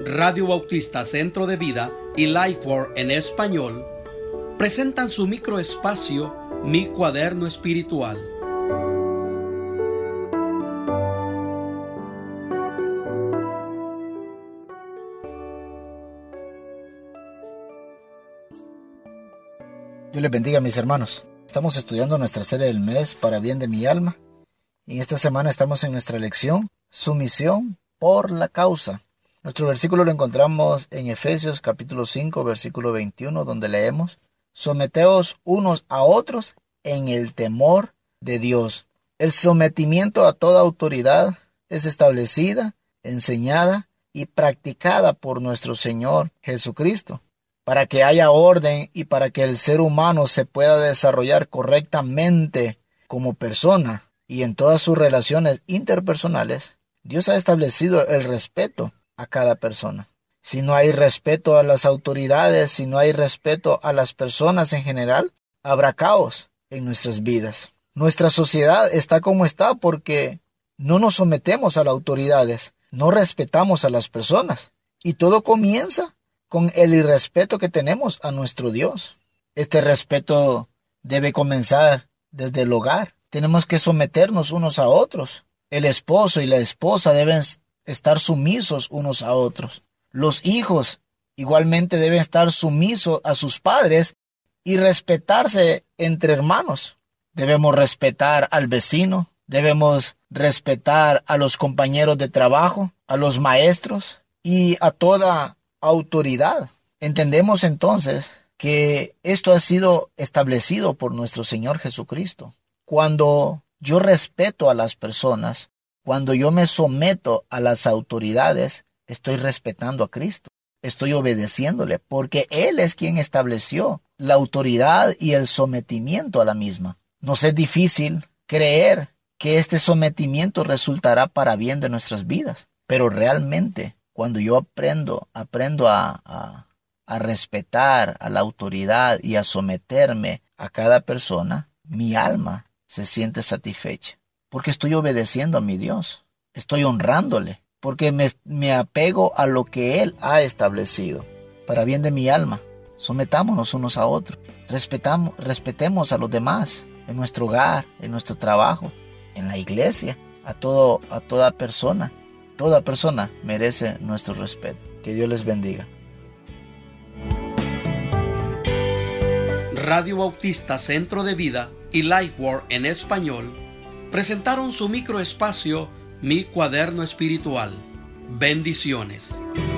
Radio Bautista Centro de Vida y Lifeword en español presentan su microespacio Mi Cuaderno Espiritual. Dios les bendiga, mis hermanos. Estamos estudiando nuestra serie del mes para bien de mi alma. Y esta semana estamos en nuestra lección Sumisión por la causa. Nuestro versículo lo encontramos en Efesios capítulo 5, versículo 21, donde leemos: Someteos unos a otros en el temor de Dios. El sometimiento a toda autoridad es establecida, enseñada y practicada por nuestro Señor Jesucristo, para que haya orden y para que el ser humano se pueda desarrollar correctamente como persona y en todas sus relaciones interpersonales. Dios ha establecido el respeto a cada persona. Si no hay respeto a las autoridades, si no hay respeto a las personas en general, habrá caos en nuestras vidas. Nuestra sociedad está como está porque no nos sometemos a las autoridades, no respetamos a las personas. Y todo comienza con el irrespeto que tenemos a nuestro Dios. Este respeto debe comenzar desde el hogar. Tenemos que someternos unos a otros. El esposo y la esposa deben estar sumisos unos a otros. Los hijos igualmente deben estar sumisos a sus padres y respetarse entre hermanos. Debemos respetar al vecino, debemos respetar a los compañeros de trabajo, a los maestros y a toda autoridad. Entendemos entonces que esto ha sido establecido por nuestro Señor Jesucristo. Cuando yo respeto a las personas, cuando yo me someto a las autoridades, estoy respetando a Cristo, estoy obedeciéndole, porque Él es quien estableció la autoridad y el sometimiento a la misma. Nos es difícil creer que este sometimiento resultará para bien de nuestras vidas, pero realmente cuando yo aprendo a respetar a la autoridad y a someterme a cada persona, mi alma se siente satisfecha, porque estoy obedeciendo a mi Dios, estoy honrándole, porque me apego a lo que Él ha establecido. Para bien de mi alma, sometámonos unos a otros, respetemos a los demás, en nuestro hogar, en nuestro trabajo, en la iglesia, a toda persona. Toda persona merece nuestro respeto. Que Dios les bendiga. Radio Bautista Centro de Vida y Lifeword en español presentaron su microespacio Mi Cuaderno Espiritual. Bendiciones.